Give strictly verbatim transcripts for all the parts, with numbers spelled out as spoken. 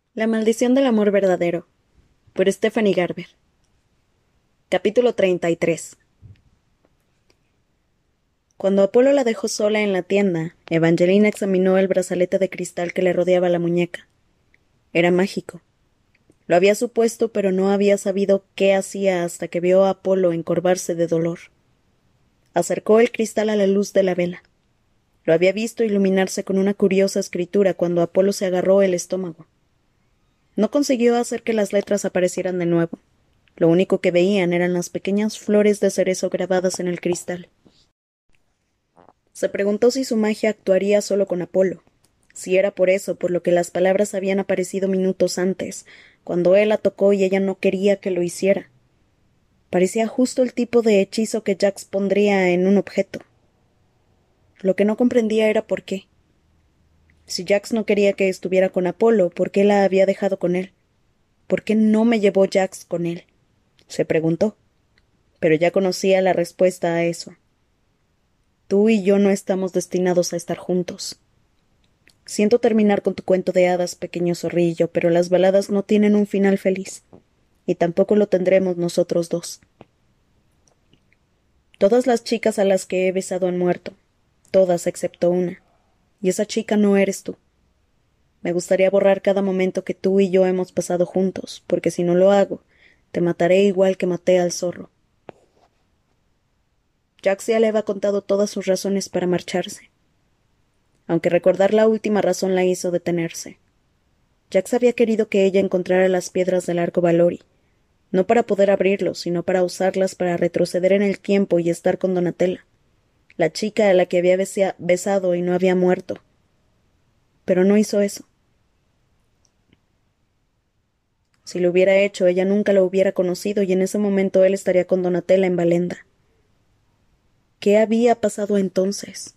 La maldición del amor verdadero, por Stephanie Garber. Capítulo treinta y tres. Cuando Apolo la dejó sola en la tienda, Evangeline examinó el brazalete de cristal que le rodeaba la muñeca. Era mágico. Lo había supuesto, pero no había sabido qué hacía hasta que vio a Apolo encorvarse de dolor. Acercó el cristal a la luz de la vela. Lo había visto iluminarse con una curiosa escritura cuando Apolo se agarró el estómago. No consiguió hacer que las letras aparecieran de nuevo. Lo único que veían eran las pequeñas flores de cerezo grabadas en el cristal. Se preguntó si su magia actuaría solo con Apolo, si era por eso por lo que las palabras habían aparecido minutos antes, cuando él la tocó y ella no quería que lo hiciera. Parecía justo el tipo de hechizo que Jax pondría en un objeto. Lo que no comprendía era por qué. Si Jax no quería que estuviera con Apolo, ¿por qué la había dejado con él? ¿Por qué no me llevó Jax con él? Se preguntó. Pero ya conocía la respuesta a eso. Tú y yo no estamos destinados a estar juntos. Siento terminar con tu cuento de hadas, pequeño zorrillo, pero las baladas no tienen un final feliz, y tampoco lo tendremos nosotros dos. Todas las chicas a las que he besado han muerto, todas excepto una, y esa chica no eres tú. Me gustaría borrar cada momento que tú y yo hemos pasado juntos, porque si no lo hago, te mataré igual que maté al zorro. Jax ya le había contado todas sus razones para marcharse, aunque recordar la última razón la hizo detenerse. Jax había querido que ella encontrara las piedras del arco Valori, no para poder abrirlos, sino para usarlas para retroceder en el tiempo y estar con Donatella, la chica a la que había besado y no había muerto. Pero no hizo eso. Si lo hubiera hecho, ella nunca lo hubiera conocido y en ese momento él estaría con Donatella en Valenda. ¿Qué había pasado entonces?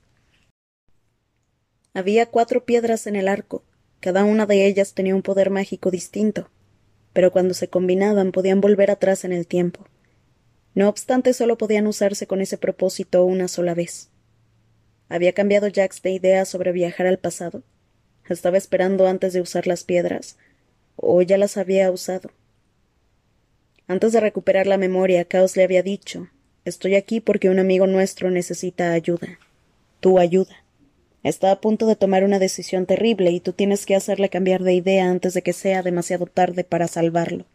Había cuatro piedras en el arco. Cada una de ellas tenía un poder mágico distinto, pero cuando se combinaban podían volver atrás en el tiempo. No obstante, solo podían usarse con ese propósito una sola vez. ¿Había cambiado Jax de idea sobre viajar al pasado? ¿Estaba esperando antes de usar las piedras? ¿O ya las había usado? Antes de recuperar la memoria, Caos le había dicho: «Estoy aquí porque un amigo nuestro necesita ayuda. Tu ayuda. Está a punto de tomar una decisión terrible y tú tienes que hacerle cambiar de idea antes de que sea demasiado tarde para salvarlo».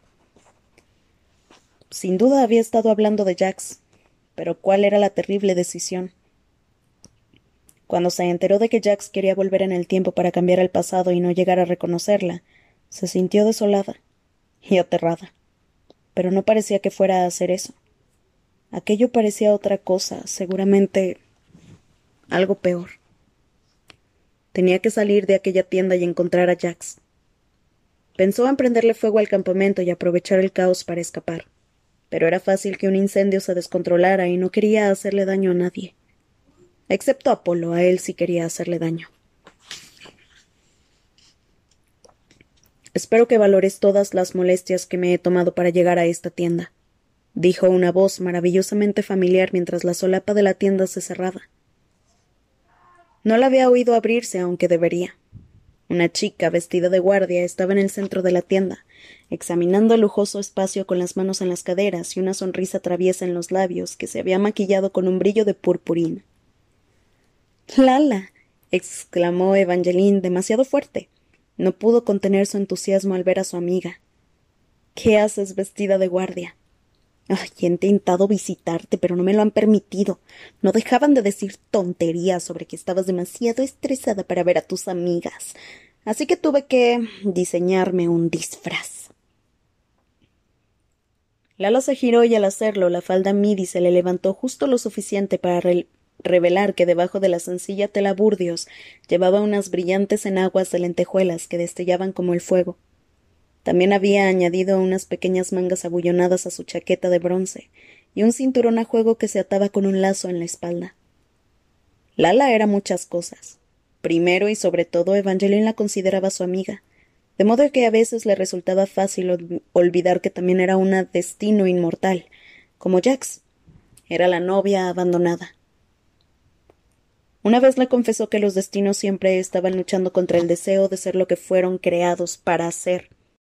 Sin duda había estado hablando de Jax, pero ¿cuál era la terrible decisión? Cuando se enteró de que Jax quería volver en el tiempo para cambiar el pasado y no llegar a reconocerla, se sintió desolada y aterrada. Pero no parecía que fuera a hacer eso. Aquello parecía otra cosa, seguramente algo peor. Tenía que salir de aquella tienda y encontrar a Jax. Pensó en prenderle fuego al campamento y aprovechar el caos para escapar, pero era fácil que un incendio se descontrolara y no quería hacerle daño a nadie. Excepto a Apolo, a él sí quería hacerle daño. «Espero que valores todas las molestias que me he tomado para llegar a esta tienda», dijo una voz maravillosamente familiar mientras la solapa de la tienda se cerraba. No la había oído abrirse, aunque debería. Una chica vestida de guardia estaba en el centro de la tienda, examinando el lujoso espacio con las manos en las caderas y una sonrisa traviesa en los labios que se había maquillado con un brillo de purpurina. «Lala», exclamó Evangeline demasiado fuerte. No pudo contener su entusiasmo al ver a su amiga. «¿Qué haces vestida de guardia?» «Ay, he intentado visitarte, pero no me lo han permitido. No dejaban de decir tonterías sobre que estabas demasiado estresada para ver a tus amigas. Así que tuve que diseñarme un disfraz». Lala se giró y al hacerlo la falda midi se le levantó justo lo suficiente para re revelar que debajo de la sencilla tela burdios llevaba unas brillantes enaguas de lentejuelas que destellaban como el fuego. También había añadido unas pequeñas mangas abullonadas a su chaqueta de bronce y un cinturón a juego que se ataba con un lazo en la espalda. Lala era muchas cosas. Primero y sobre todo, Evangeline la consideraba su amiga, de modo que a veces le resultaba fácil ol olvidar que también era una destino inmortal, como Jax. Era la novia abandonada. Una vez le confesó que los destinos siempre estaban luchando contra el deseo de ser lo que fueron creados para ser.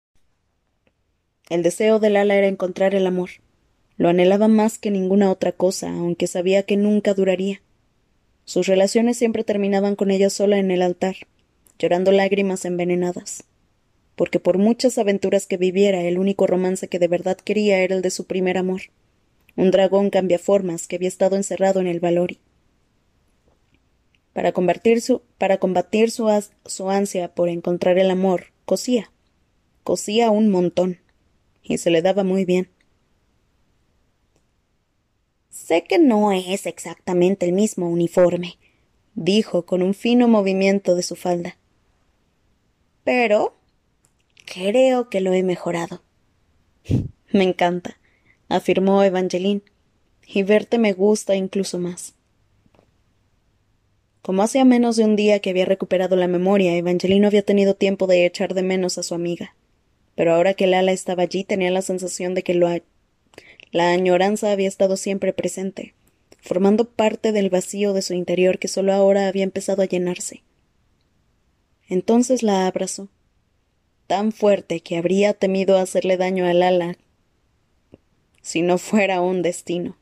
El deseo de Lala era encontrar el amor. Lo anhelaba más que ninguna otra cosa, aunque sabía que nunca duraría. Sus relaciones siempre terminaban con ella sola en el altar, llorando lágrimas envenenadas. Porque por muchas aventuras que viviera, el único romance que de verdad quería era el de su primer amor, un dragón cambiaformas que había estado encerrado en el Valori. Para combatir su, para combatir su, as, su ansia por encontrar el amor, cosía. Cosía un montón. Y se le daba muy bien. Sé que no es exactamente el mismo uniforme, dijo con un fino movimiento de su falda. Pero creo que lo he mejorado. Me encanta, afirmó Evangeline, y verte me gusta incluso más. Como hacía menos de un día que había recuperado la memoria, Evangeline no había tenido tiempo de echar de menos a su amiga. Pero ahora que Lala estaba allí, tenía la sensación de que lo a... la añoranza había estado siempre presente, formando parte del vacío de su interior que solo ahora había empezado a llenarse. Entonces la abrazó, tan fuerte que habría temido hacerle daño a Lala si no fuera un destino.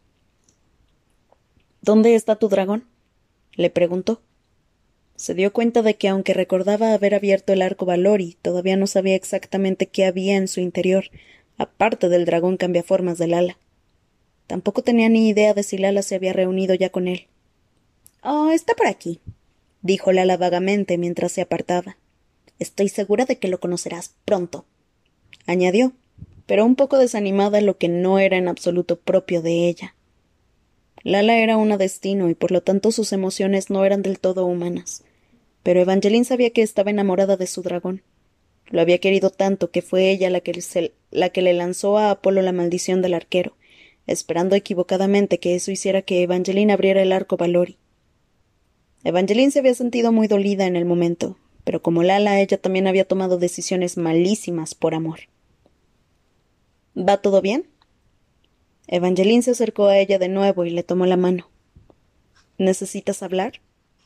¿Dónde está tu dragón?, le preguntó. Se dio cuenta de que, aunque recordaba haber abierto el arco Valori, todavía no sabía exactamente qué había en su interior, aparte del dragón cambiaformas de Lala. Tampoco tenía ni idea de si Lala se había reunido ya con él. «Oh, está por aquí», dijo Lala vagamente mientras se apartaba. «Estoy segura de que lo conocerás pronto», añadió, pero un poco desanimada, lo que no era en absoluto propio de ella. Lala era una destino y por lo tanto sus emociones no eran del todo humanas. Pero Evangeline sabía que estaba enamorada de su dragón. Lo había querido tanto que fue ella la que, se, la que le lanzó a Apolo la maldición del arquero, esperando equivocadamente que eso hiciera que Evangeline abriera el arco Valori. Evangeline se había sentido muy dolida en el momento, pero como Lala, ella también había tomado decisiones malísimas por amor. «¿Va todo bien?». Evangeline se acercó a ella de nuevo y le tomó la mano. «¿Necesitas hablar?».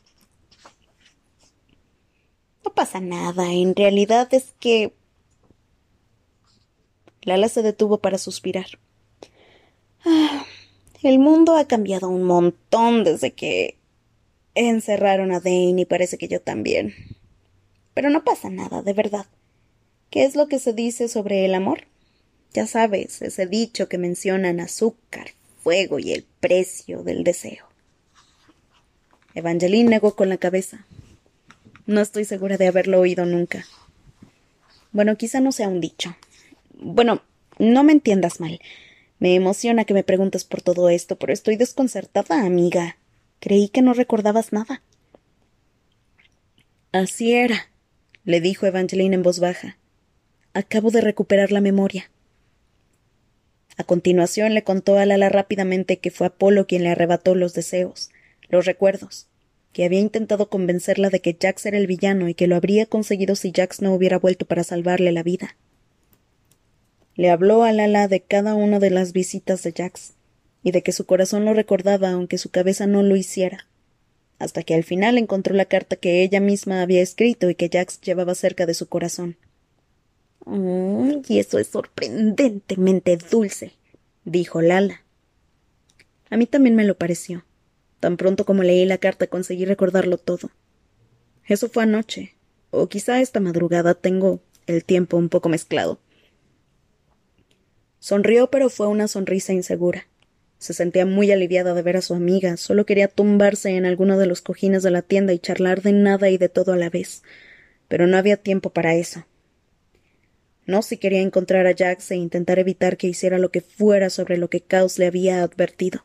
«No pasa nada, en realidad es que...». Lala se detuvo para suspirar. «Ah, el mundo ha cambiado un montón desde que encerraron a Dane y parece que yo también. Pero no pasa nada, de verdad. ¿Qué es lo que se dice sobre el amor? Ya sabes, ese dicho que mencionan azúcar, fuego y el precio del deseo». Evangeline negó con la cabeza. «No estoy segura de haberlo oído nunca». «Bueno, quizá no sea un dicho. Bueno, no me entiendas mal. Me emociona que me preguntes por todo esto, pero estoy desconcertada, amiga. Creí que no recordabas nada». «Así era», le dijo Evangeline en voz baja. «Acabo de recuperar la memoria». A continuación le contó a Lala rápidamente que fue Apolo quien le arrebató los deseos, los recuerdos, que había intentado convencerla de que Jax era el villano y que lo habría conseguido si Jax no hubiera vuelto para salvarle la vida. Le habló a Lala de cada una de las visitas de Jax, y de que su corazón lo recordaba aunque su cabeza no lo hiciera, hasta que al final encontró la carta que ella misma había escrito y que Jax llevaba cerca de su corazón. «Mm, y eso es sorprendentemente dulce», dijo Lala. A mí también me lo pareció. Tan pronto como leí la carta conseguí recordarlo todo. Eso fue anoche, o quizá esta madrugada, tengo el tiempo un poco mezclado. Sonrió, pero fue una sonrisa insegura. Se sentía muy aliviada de ver a su amiga, solo quería tumbarse en alguno de los cojines de la tienda y charlar de nada y de todo a la vez, pero no había tiempo para eso. No si quería encontrar a Jax e intentar evitar que hiciera lo que fuera sobre lo que Caos le había advertido.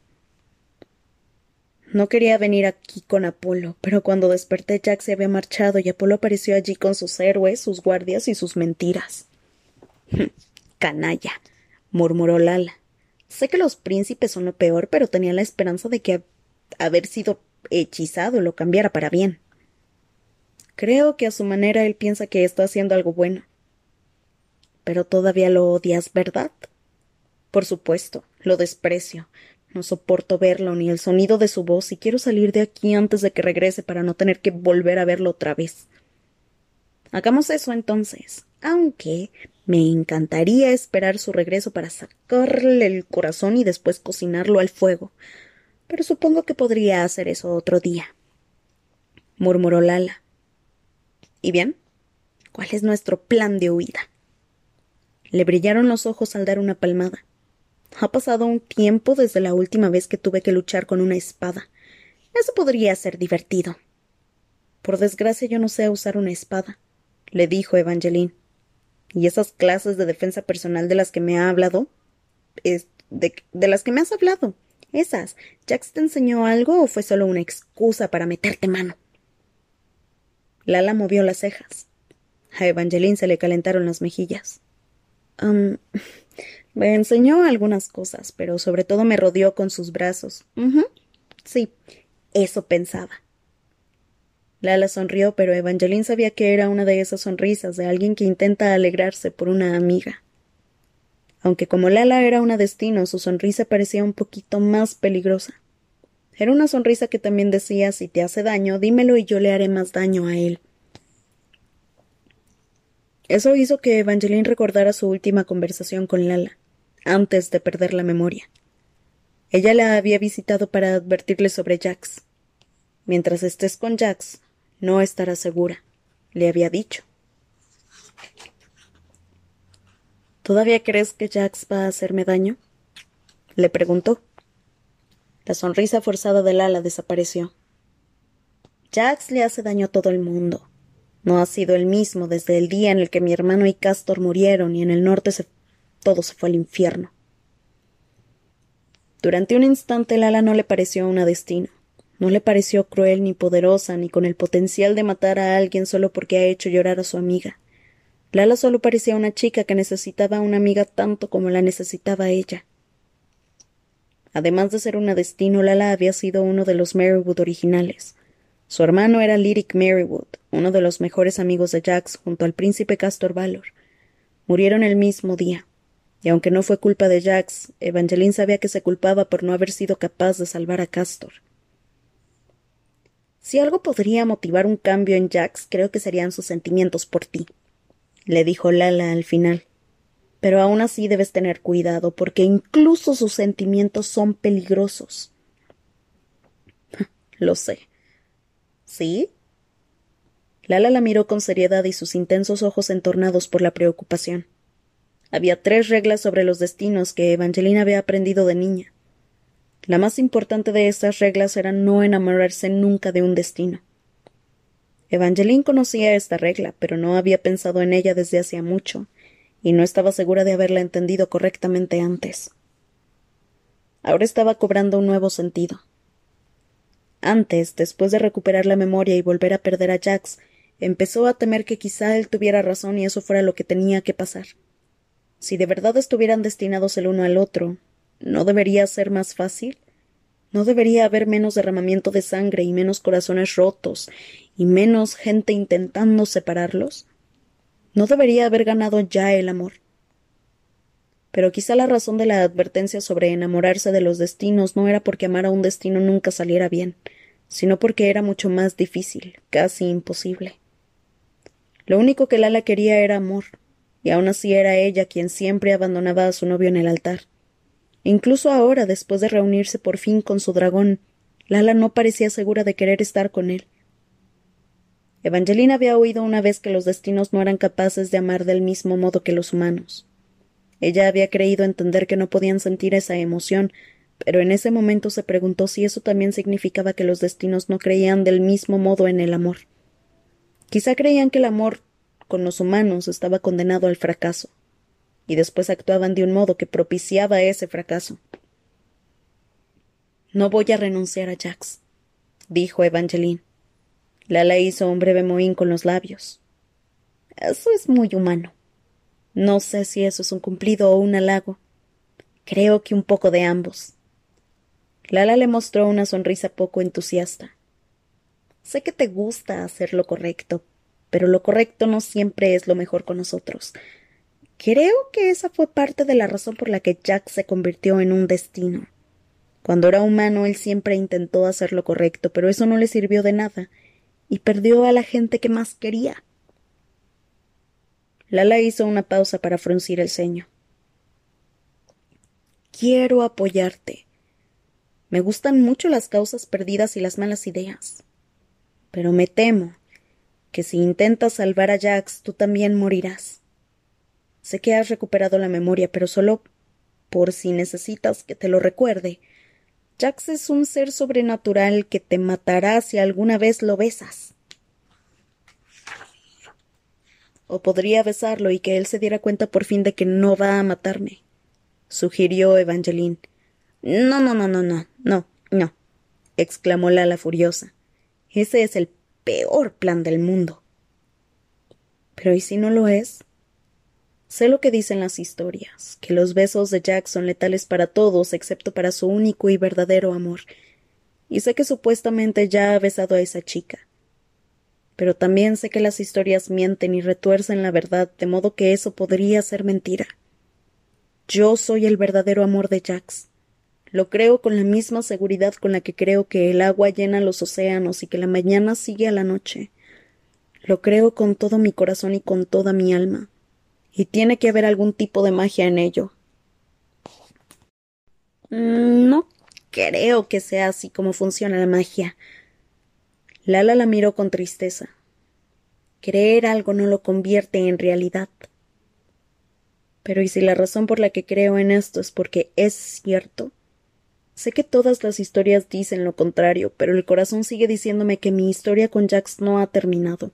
No quería venir aquí con Apolo, pero cuando desperté Jax se había marchado y Apolo apareció allí con sus héroes, sus guardias y sus mentiras. «Canalla», murmuró Lala. «Sé que los príncipes son lo peor, pero tenía la esperanza de que haber sido hechizado lo cambiara para bien. Creo que a su manera él piensa que está haciendo algo bueno». «Pero todavía lo odias, ¿verdad?». «Por supuesto, lo desprecio. No soporto verlo ni el sonido de su voz y quiero salir de aquí antes de que regrese para no tener que volver a verlo otra vez. Hagamos eso entonces, aunque me encantaría esperar su regreso para sacarle el corazón y después cocinarlo al fuego. Pero supongo que podría hacer eso otro día, murmuró Lala. ¿Y bien? ¿Cuál es nuestro plan de huida? Le brillaron los ojos al dar una palmada. Ha pasado un tiempo desde la última vez que tuve que luchar con una espada. Eso podría ser divertido. Por desgracia yo no sé usar una espada, le dijo Evangeline. ¿Y esas clases de defensa personal de las que me ha hablado? Es de, de las que me has hablado. Esas. ¿Jax te enseñó algo o fue solo una excusa para meterte mano? Lala movió las cejas. A Evangeline se le calentaron las mejillas. Um, me enseñó algunas cosas, pero sobre todo me rodeó con sus brazos. Uh-huh. Sí, eso pensaba. Lala sonrió, pero Evangeline sabía que era una de esas sonrisas de alguien que intenta alegrarse por una amiga. Aunque como Lala era una destino, su sonrisa parecía un poquito más peligrosa. Era una sonrisa que también decía, si te hace daño, dímelo y yo le haré más daño a él. Eso hizo que Evangeline recordara su última conversación con Lala, antes de perder la memoria. Ella la había visitado para advertirle sobre Jax. Mientras estés con Jax, no estarás segura, le había dicho. ¿Todavía crees que Jax va a hacerme daño? Le preguntó. La sonrisa forzada de Lala desapareció. Jax le hace daño a todo el mundo. No ha sido el mismo desde el día en el que mi hermano y Castor murieron y en el norte se... todo se fue al infierno. Durante un instante Lala no le pareció una destino. No le pareció cruel ni poderosa ni con el potencial de matar a alguien solo porque ha hecho llorar a su amiga. Lala solo parecía una chica que necesitaba a una amiga tanto como la necesitaba ella. Además de ser una destino, Lala había sido uno de los Merrywood originales. Su hermano era Lyric Merrywood, uno de los mejores amigos de Jax junto al príncipe Castor Valor. Murieron el mismo día, y aunque no fue culpa de Jax, Evangeline sabía que se culpaba por no haber sido capaz de salvar a Castor. Si algo podría motivar un cambio en Jax, creo que serían sus sentimientos por ti, le dijo Lala al final. Pero aún así debes tener cuidado, porque incluso sus sentimientos son peligrosos. Lo sé. ¿Sí? Lala la miró con seriedad y sus intensos ojos entornados por la preocupación. Había tres reglas sobre los destinos que Evangeline había aprendido de niña. La más importante de estas reglas era no enamorarse nunca de un destino. Evangeline conocía esta regla, pero no había pensado en ella desde hacía mucho, y no estaba segura de haberla entendido correctamente antes. Ahora estaba cobrando un nuevo sentido. Antes, después de recuperar la memoria y volver a perder a Jax, empezó a temer que quizá él tuviera razón y eso fuera lo que tenía que pasar. Si de verdad estuvieran destinados el uno al otro, ¿no debería ser más fácil? ¿No debería haber menos derramamiento de sangre y menos corazones rotos y menos gente intentando separarlos? ¿No debería haber ganado ya el amor? Pero quizá la razón de la advertencia sobre enamorarse de los destinos no era porque amar a un destino nunca saliera bien, sino porque era mucho más difícil, casi imposible. Lo único que Lala quería era amor, y aún así era ella quien siempre abandonaba a su novio en el altar. Incluso ahora, después de reunirse por fin con su dragón, Lala no parecía segura de querer estar con él. Evangeline había oído una vez que los destinos no eran capaces de amar del mismo modo que los humanos. Ella había creído entender que no podían sentir esa emoción, pero en ese momento se preguntó si eso también significaba que los destinos no creían del mismo modo en el amor. Quizá creían que el amor con los humanos estaba condenado al fracaso, y después actuaban de un modo que propiciaba ese fracaso. No voy a renunciar a Jax, dijo Evangeline. Lala hizo un breve mohín con los labios. Eso es muy humano. No sé si eso es un cumplido o un halago. Creo que un poco de ambos. Lala le mostró una sonrisa poco entusiasta. Sé que te gusta hacer lo correcto, pero lo correcto no siempre es lo mejor con nosotros. Creo que esa fue parte de la razón por la que Jack se convirtió en un destino. Cuando era humano, él siempre intentó hacer lo correcto, pero eso no le sirvió de nada, y perdió a la gente que más quería. Lala hizo una pausa para fruncir el ceño. Quiero apoyarte. Me gustan mucho las causas perdidas y las malas ideas. Pero me temo que si intentas salvar a Jax, tú también morirás. Sé que has recuperado la memoria, pero solo por si necesitas que te lo recuerde. Jax es un ser sobrenatural que te matará si alguna vez lo besas. O podría besarlo y que él se diera cuenta por fin de que no va a matarme, sugirió Evangeline. No, no, no, no, no, no, no, exclamó Lala furiosa. Ese es el peor plan del mundo. Pero ¿y si no lo es? Sé lo que dicen las historias, que los besos de Jack son letales para todos excepto para su único y verdadero amor. Y sé que supuestamente ya ha besado a esa chica. Pero también sé que las historias mienten y retuercen la verdad, de modo que eso podría ser mentira. Yo soy el verdadero amor de Jax. Lo creo con la misma seguridad con la que creo que el agua llena los océanos y que la mañana sigue a la noche. Lo creo con todo mi corazón y con toda mi alma. Y tiene que haber algún tipo de magia en ello. No creo que sea así como funciona la magia. Lala la miró con tristeza. Creer algo no lo convierte en realidad. Pero ¿y si la razón por la que creo en esto es porque es cierto? Sé que todas las historias dicen lo contrario, pero el corazón sigue diciéndome que mi historia con Jax no ha terminado.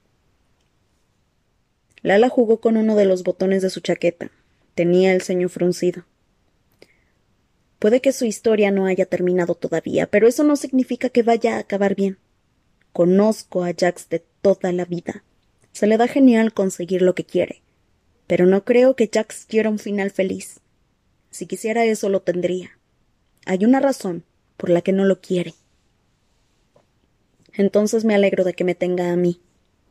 Lala jugó con uno de los botones de su chaqueta. Tenía el ceño fruncido. Puede que su historia no haya terminado todavía, pero eso no significa que vaya a acabar bien. Conozco a Jax de toda la vida. Se le da genial conseguir lo que quiere. Pero no creo que Jax quiera un final feliz. Si quisiera eso, lo tendría. Hay una razón por la que no lo quiere. Entonces me alegro de que me tenga a mí.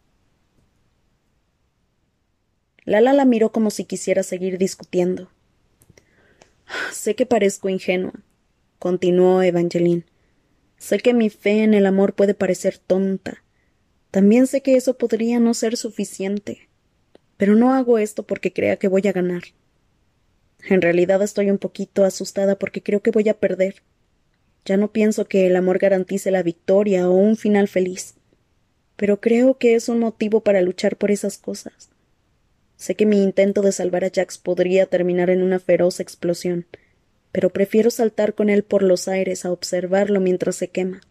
Lala la miró como si quisiera seguir discutiendo. Sé que parezco ingenua, continuó Evangeline. Sé que mi fe en el amor puede parecer tonta. También sé que eso podría no ser suficiente. Pero no hago esto porque crea que voy a ganar. En realidad estoy un poquito asustada porque creo que voy a perder. Ya no pienso que el amor garantice la victoria o un final feliz. Pero creo que es un motivo para luchar por esas cosas. Sé que mi intento de salvar a Jax podría terminar en una feroz explosión, pero prefiero saltar con él por los aires a observarlo mientras se quema.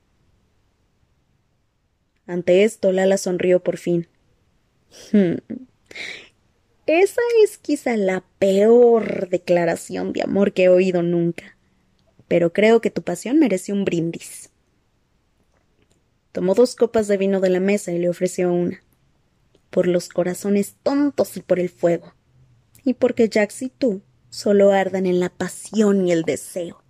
Ante esto, Lala sonrió por fin. Hmm. Esa es quizá la peor declaración de amor que he oído nunca, pero creo que tu pasión merece un brindis. Tomó dos copas de vino de la mesa y le ofreció una. Por los corazones tontos y por el fuego. Y porque Jax y tú solo ardan en la pasión y el deseo.